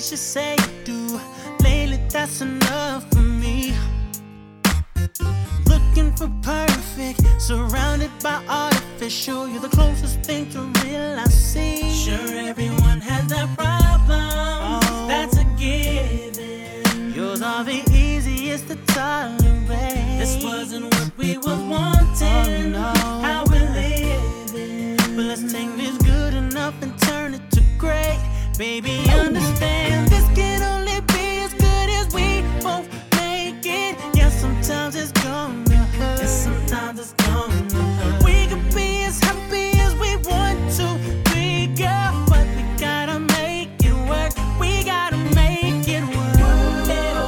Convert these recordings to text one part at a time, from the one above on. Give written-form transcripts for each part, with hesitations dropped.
what you say you do. Lately, that's enough for me. Looking for perfect, surrounded by artificial. You're the closest thing to real I see. Sure, everyone has their problems. That's a given. Yours are the easiest to tolerate. This wasn't what we was wanting. Oh, no. How we're living. But let's take this good enough and turn it to great. Baby, understand this can only be as good as we both make it. Yeah, sometimes it's gonna hurt. And sometimes it's gonna hurt. We could be as happy as we want to be, girl, but we gotta make it work. We gotta make it work.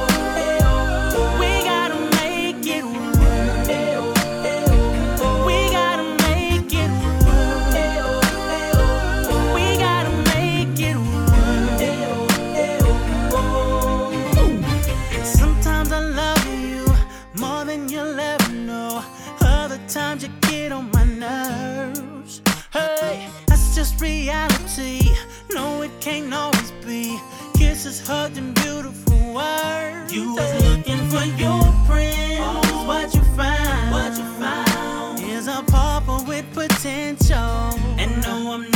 We gotta make it work. We gotta make it work. We gotta make it work. Sometimes I love you more than you'll ever know. Other times you get on my nerves. Hey, that's just reality. No, it can't always be. Kisses, hugs, and beautiful words. You was looking for your prince. What you found? Is a papa with potential. And no, I'm